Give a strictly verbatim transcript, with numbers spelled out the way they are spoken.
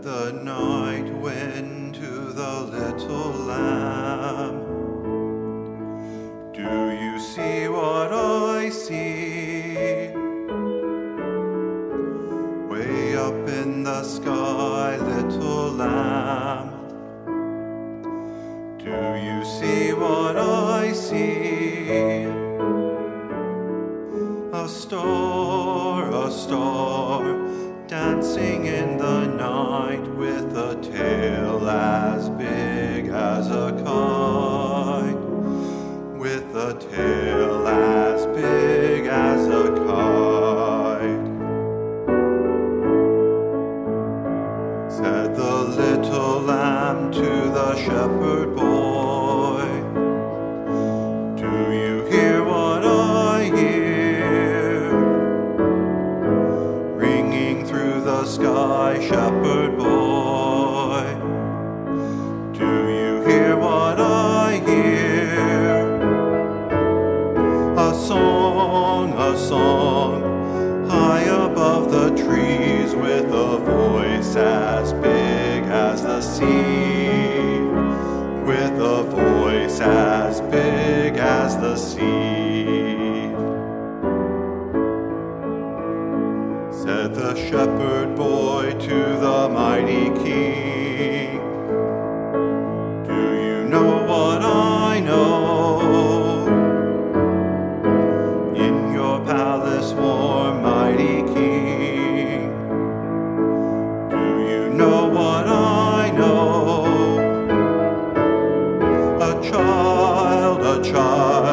the night wind to the little lamb, "Do you see what I see? Way up in the sky, little lamb, do you see what I see? A star, a star, dancing in the night with a tail as big as a kite, with a tail as big as a kite." Said the little lamb to the shepherd boy, "Do you hear what I hear? Ringing through the sky, shepherd boy, do you hear what I hear? A song, a song, high above the trees, with a voice as big as the sea, with a voice as big as the sea." Said the shepherd boy to the mighty king, "Do you know what I know? In your palace warm, mighty king, do you know what I know? A child, a child,